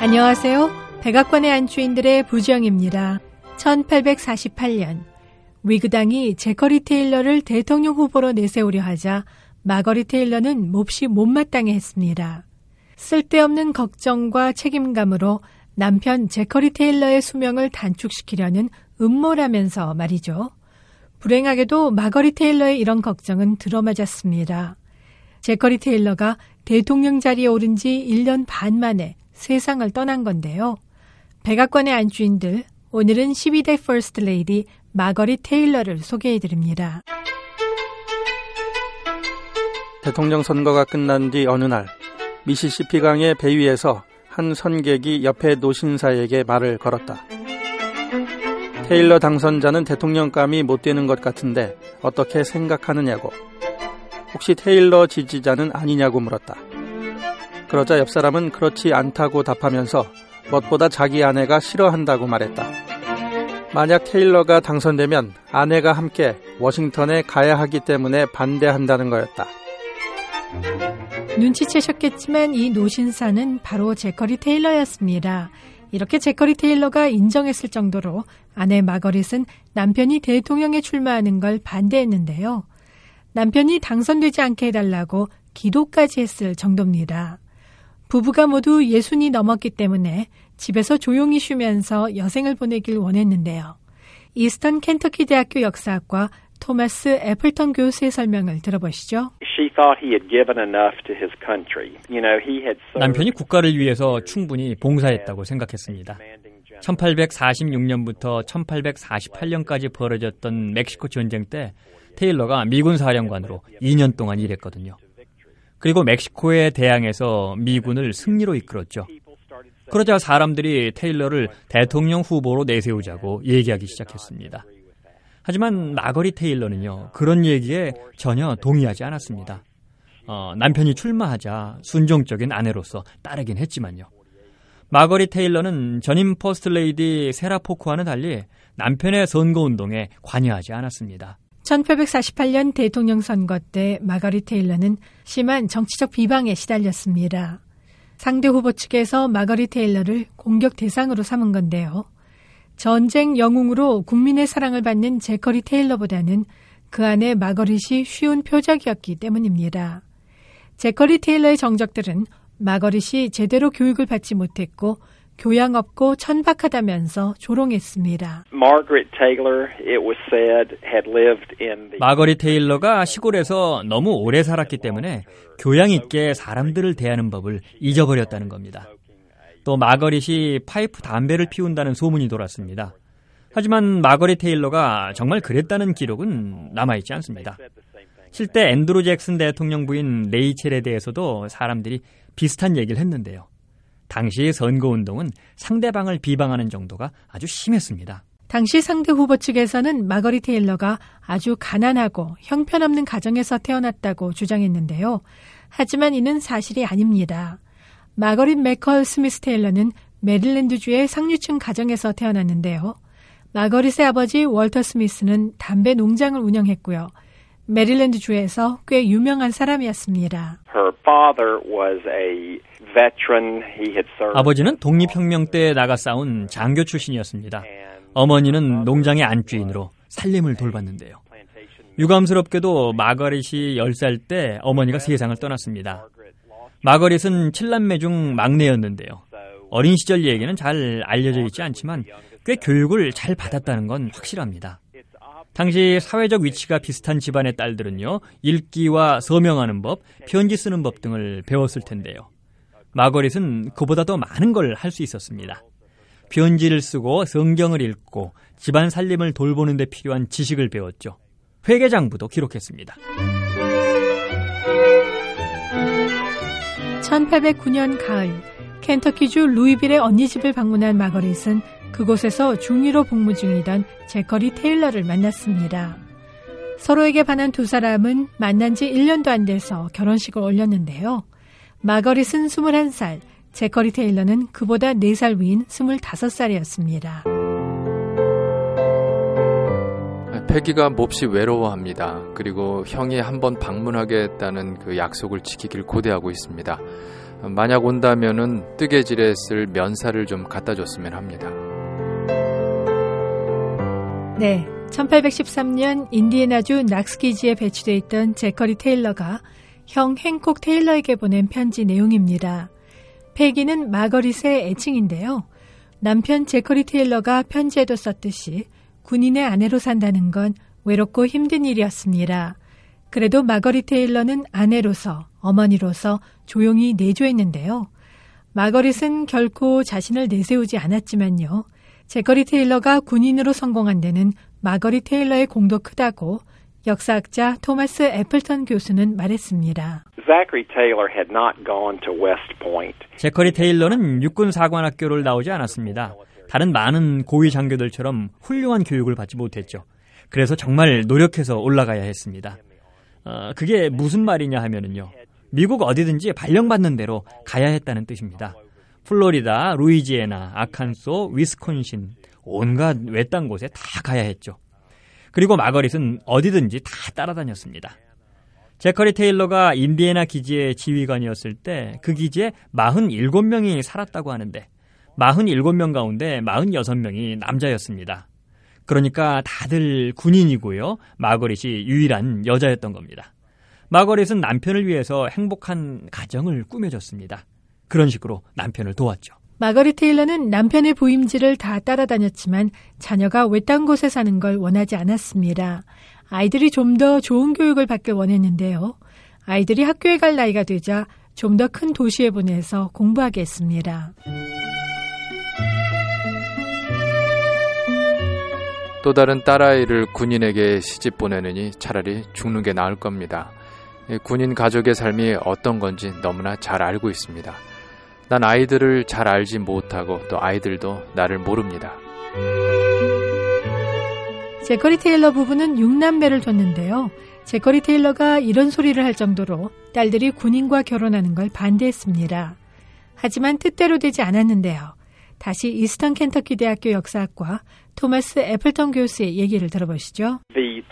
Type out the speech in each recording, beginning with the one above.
안녕하세요. 백악관의 안주인들의 부지영입니다. 1848년 위그당이 제커리 테일러를 대통령 후보로 내세우려 하자 마거리 테일러는 몹시 못마땅해 했습니다. 쓸데없는 걱정과 책임감으로 남편 제커리 테일러의 수명을 단축시키려는 음모라면서 말이죠. 불행하게도 마거리 테일러의 이런 걱정은 들어맞았습니다. 제커리 테일러가 대통령 자리에 오른 지 1년 반 만에 세상을 떠난 건데요. 백악관의 안주인들, 오늘은 12대 퍼스트 레이디 마거리 테일러를 소개해드립니다. 대통령 선거가 끝난 뒤 어느 날 미시시피강의 배 위에서 한 선객이 옆에 노신사에게 말을 걸었다. 테일러 당선자는 대통령감이 못 되는 것 같은데 어떻게 생각하느냐고. 혹시 테일러 지지자는 아니냐고 물었다. 그러자 옆 사람은 그렇지 않다고 답하면서 무엇보다 자기 아내가 싫어한다고 말했다. 만약 테일러가 당선되면 아내가 함께 워싱턴에 가야 하기 때문에 반대한다는 거였다. 눈치채셨겠지만 이 노신사는 바로 제커리 테일러였습니다. 이렇게 제커리 테일러가 인정했을 정도로 아내 마거릿은 남편이 대통령에 출마하는 걸 반대했는데요. 남편이 당선되지 않게 해달라고 기도까지 했을 정도입니다. 부부가 모두 60이 넘었기 때문에 집에서 조용히 쉬면서 여생을 보내길 원했는데요. 이스턴 켄터키 대학교 역사학과 토마스 애플턴 교수의 설명을 들어보시죠. 남편이 국가를 위해서 충분히 봉사했다고 생각했습니다. 1846년부터 1848년까지 벌어졌던 멕시코 전쟁 때 테일러가 미군 사령관으로 2년 동안 일했거든요. 그리고 멕시코에 대항해서 미군을 승리로 이끌었죠. 그러자 사람들이 테일러를 대통령 후보로 내세우자고 얘기하기 시작했습니다. 하지만 마거리 테일러는요, 그런 얘기에 전혀 동의하지 않았습니다. 남편이 출마하자 순종적인 아내로서 따르긴 했지만요. 마거리 테일러는 전임 퍼스트레이디 세라 포크와는 달리 남편의 선거운동에 관여하지 않았습니다. 1848년 대통령 선거 때 마거리 테일러는 심한 정치적 비방에 시달렸습니다. 상대 후보 측에서 마거리 테일러를 공격 대상으로 삼은 건데요. 전쟁 영웅으로 국민의 사랑을 받는 제커리 테일러보다는 그 안에 마거릿이 쉬운 표적이었기 때문입니다. 제커리 테일러의 정적들은 마거릿이 제대로 교육을 받지 못했고 교양 없고 천박하다면서 조롱했습니다. 마거리 테일러가 시골에서 너무 오래 살았기 때문에 교양 있게 사람들을 대하는 법을 잊어버렸다는 겁니다. 또 마거릿이 파이프 담배를 피운다는 소문이 돌았습니다. 하지만 마거리 테일러가 정말 그랬다는 기록은 남아있지 않습니다. 실제 앤드루 잭슨 대통령 부인 레이첼에 대해서도 사람들이 비슷한 얘기를 했는데요. 당시 선거운동은 상대방을 비방하는 정도가 아주 심했습니다. 당시 상대 후보 측에서는 마거리 테일러가 아주 가난하고 형편없는 가정에서 태어났다고 주장했는데요. 하지만 이는 사실이 아닙니다. 마거릿 맥컬 스미스 테일러는 메릴랜드주의 상류층 가정에서 태어났는데요. 마거릿의 아버지 월터 스미스는 담배 농장을 운영했고요. 메릴랜드주에서 꽤 유명한 사람이었습니다. 아버지는 독립혁명 때 나가 싸운 장교 출신이었습니다. 어머니는 농장의 안주인으로 살림을 돌봤는데요. 유감스럽게도 마거릿이 10살 때 어머니가 세상을 떠났습니다. 마거릿은 7남매 중 막내였는데요. 어린 시절 얘기는 잘 알려져 있지 않지만 꽤 교육을 잘 받았다는 건 확실합니다. 당시 사회적 위치가 비슷한 집안의 딸들은요, 읽기와 서명하는 법, 편지 쓰는 법 등을 배웠을 텐데요. 마거릿은 그보다 더 많은 걸 할 수 있었습니다. 편지를 쓰고 성경을 읽고 집안 살림을 돌보는 데 필요한 지식을 배웠죠. 회계장부도 기록했습니다. 1809년 가을, 켄터키주 루이빌의 언니 집을 방문한 마거릿은 그곳에서 중위로 복무 중이던 제커리 테일러를 만났습니다. 서로에게 반한 두 사람은 만난 지 1년도 안 돼서 결혼식을 올렸는데요. 마거릿은 21살, 제커리 테일러는 그보다 4살 위인 25살이었습니다. 패기가 몹시 외로워합니다. 그리고 형이 한번 방문하겠다는 그 약속을 지키길 고대하고 있습니다. 만약 온다면은 뜨개질에 쓸 면사를 좀 갖다 줬으면 합니다. 네, 1813년 인디애나주 낙스키지에 배치되어 있던 제커리 테일러가 형 행콕 테일러에게 보낸 편지 내용입니다. 패기는 마거릿의 애칭인데요. 남편 제커리 테일러가 편지에도 썼듯이 군인의 아내로 산다는 건 외롭고 힘든 일이었습니다. 그래도 마거릿 테일러는 아내로서, 어머니로서 조용히 내조했는데요. 마거릿은 결코 자신을 내세우지 않았지만요. 제커리 테일러가 군인으로 성공한 데는 마거릿 테일러의 공도 크다고 역사학자 토마스 애플턴 교수는 말했습니다. 제커리 테일러는 육군 사관학교를 나오지 않았습니다. 다른 많은 고위 장교들처럼 훌륭한 교육을 받지 못했죠. 그래서 정말 노력해서 올라가야 했습니다. 그게 무슨 말이냐 하면은요. 미국 어디든지 발령받는 대로 가야 했다는 뜻입니다. 플로리다, 루이지애나, 아칸소, 위스콘신 온갖 외딴 곳에 다 가야 했죠. 그리고 마거릿은 어디든지 다 따라다녔습니다. 제커리 테일러가 인디애나 기지의 지휘관이었을 때 그 기지에 47명이 살았다고 하는데 47명 가운데 46명이 남자였습니다. 그러니까 다들 군인이고요. 마거릿이 유일한 여자였던 겁니다. 마거릿은 남편을 위해서 행복한 가정을 꾸며줬습니다. 그런 식으로 남편을 도왔죠. 마거릿 테일러는 남편의 부임지를 다 따라다녔지만 자녀가 외딴 곳에 사는 걸 원하지 않았습니다. 아이들이 좀 더 좋은 교육을 받길 원했는데요. 아이들이 학교에 갈 나이가 되자 좀 더 큰 도시에 보내서 공부하게 했습니다. 또 다른 딸아이를 군인에게 시집 보내느니 차라리 죽는 게 나을 겁니다. 군인 가족의 삶이 어떤 건지 너무나 잘 알고 있습니다. 난 아이들을 잘 알지 못하고 또 아이들도 나를 모릅니다. 제커리 테일러 부부는 6남매를 뒀는데요. 제커리 테일러가 이런 소리를 할 정도로 딸들이 군인과 결혼하는 걸 반대했습니다. 하지만 뜻대로 되지 않았는데요. 다시 이스턴 켄터키 대학교 역사학과 토마스 애플턴 교수의 얘기를 들어보시죠.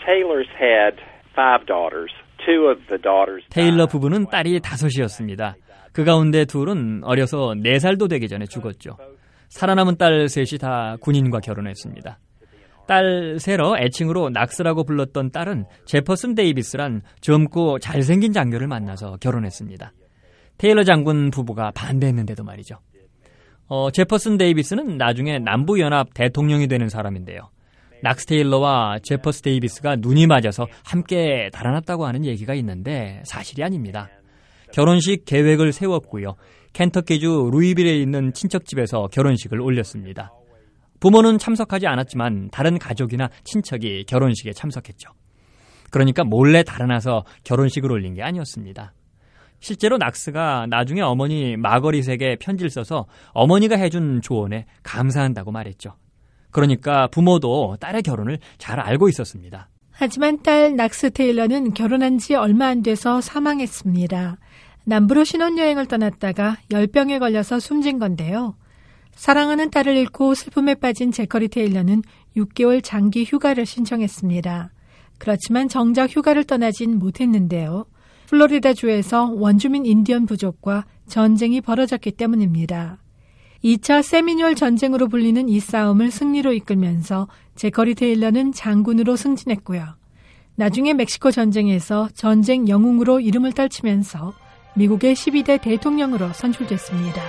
테일러 부부는 딸이 5이었습니다. 그 가운데 둘은 어려서 4살도 되기 전에 죽었죠. 살아남은 딸 셋이 다 군인과 결혼했습니다. 딸 세러 애칭으로 낙스라고 불렀던 딸은 제퍼슨 데이비스란 젊고 잘생긴 장교를 만나서 결혼했습니다. 테일러 장군 부부가 반대했는데도 말이죠. 제퍼슨 데이비스는 나중에 남부연합 대통령이 되는 사람인데요. 낙스 테일러와 제퍼스 데이비스가 눈이 맞아서 함께 달아났다고 하는 얘기가 있는데 사실이 아닙니다. 결혼식 계획을 세웠고요. 켄터키주 루이빌에 있는 친척집에서 결혼식을 올렸습니다. 부모는 참석하지 않았지만 다른 가족이나 친척이 결혼식에 참석했죠. 그러니까 몰래 달아나서 결혼식을 올린 게 아니었습니다. 실제로 낙스가 나중에 어머니 마거릿에게 편지를 써서 어머니가 해준 조언에 감사한다고 말했죠. 그러니까 부모도 딸의 결혼을 잘 알고 있었습니다. 하지만 딸 낙스 테일러는 결혼한 지 얼마 안 돼서 사망했습니다. 남부로 신혼여행을 떠났다가 열병에 걸려서 숨진 건데요. 사랑하는 딸을 잃고 슬픔에 빠진 제커리 테일러는 6개월 장기 휴가를 신청했습니다. 그렇지만 정작 휴가를 떠나진 못했는데요. 플로리다주에서 원주민 인디언 부족과 전쟁이 벌어졌기 때문입니다. 2차 세미뇰 전쟁으로 불리는 이 싸움을 승리로 이끌면서 제커리 테일러는 장군으로 승진했고요. 나중에 멕시코 전쟁에서 전쟁 영웅으로 이름을 떨치면서 미국의 12대 대통령으로 선출됐습니다.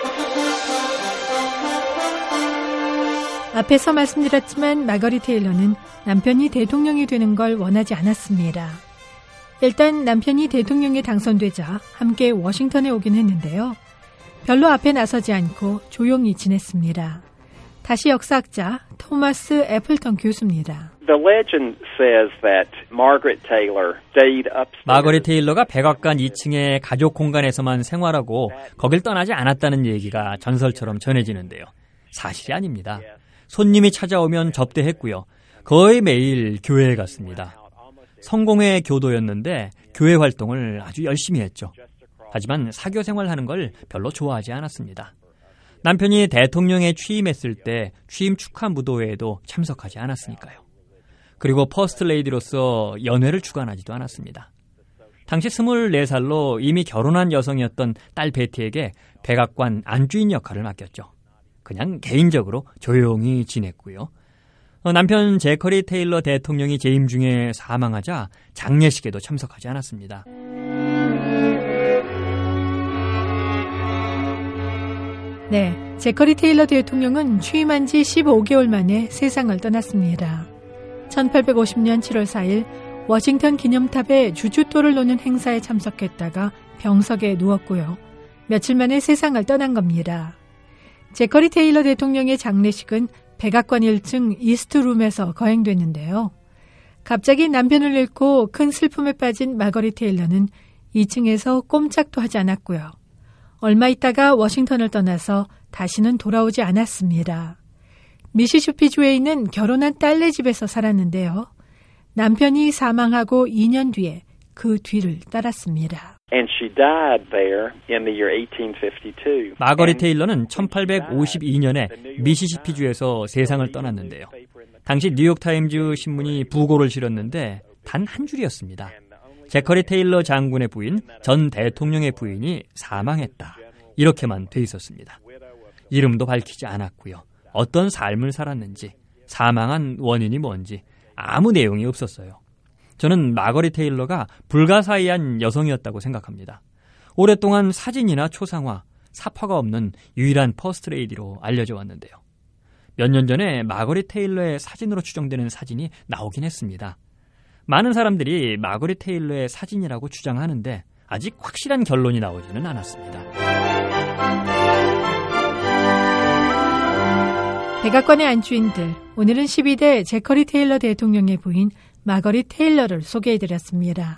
앞에서 말씀드렸지만 마거릿 테일러는 남편이 대통령이 되는 걸 원하지 않았습니다. 일단 남편이 대통령에 당선되자 함께 워싱턴에 오긴 했는데요. 별로 앞에 나서지 않고 조용히 지냈습니다. 다시 역사학자 토마스 애플턴 교수입니다. 마거릿 테일러가 백악관 2층의 가족 공간에서만 생활하고 거길 떠나지 않았다는 얘기가 전설처럼 전해지는데요. 사실이 아닙니다. 손님이 찾아오면 접대했고요. 거의 매일 교회에 갔습니다. 성공회 교도였는데 교회 활동을 아주 열심히 했죠. 하지만 사교 생활하는 걸 별로 좋아하지 않았습니다. 남편이 대통령에 취임했을 때 취임 축하 무도회에도 참석하지 않았으니까요. 그리고 퍼스트 레이디로서 연회를 주관하지도 않았습니다. 당시 24살로 이미 결혼한 여성이었던 딸 베티에게 백악관 안주인 역할을 맡겼죠. 그냥 개인적으로 조용히 지냈고요. 남편 제커리 테일러 대통령이 재임 중에 사망하자 장례식에도 참석하지 않았습니다. 네, 제커리 테일러 대통령은 취임한 지 15개월 만에 세상을 떠났습니다. 1850년 7월 4일 워싱턴 기념탑에 주춧돌을 놓는 행사에 참석했다가 병석에 누웠고요. 며칠 만에 세상을 떠난 겁니다. 제커리 테일러 대통령의 장례식은 백악관 1층 이스트룸에서 거행됐는데요. 갑자기 남편을 잃고 큰 슬픔에 빠진 마거릿 테일러는 2층에서 꼼짝도 하지 않았고요. 얼마 있다가 워싱턴을 떠나서 다시는 돌아오지 않았습니다. 미시시피주에 있는 결혼한 딸네 집에서 살았는데요. 남편이 사망하고 2년 뒤에 그 뒤를 따랐습니다. 마거릿 테일러는 1852년에 미시시피주에서 세상을 떠났는데요. 당시 뉴욕타임즈 신문이 부고를 실었는데 단 한 줄이었습니다. 제커리 테일러 장군의 부인, 전 대통령의 부인이 사망했다. 이렇게만 돼 있었습니다. 이름도 밝히지 않았고요. 어떤 삶을 살았는지, 사망한 원인이 뭔지 아무 내용이 없었어요. 저는 마거릿 테일러가 불가사의한 여성이었다고 생각합니다. 오랫동안 사진이나 초상화, 사파가 없는 유일한 퍼스트레이디로 알려져 왔는데요. 몇 년 전에 마거릿 테일러의 사진으로 추정되는 사진이 나오긴 했습니다. 많은 사람들이 마거릿 테일러의 사진이라고 주장하는데 아직 확실한 결론이 나오지는 않았습니다. 백악관의 안주인들, 오늘은 12대 제커리 테일러 대통령의 부인 마거릿 테일러를 소개해드렸습니다.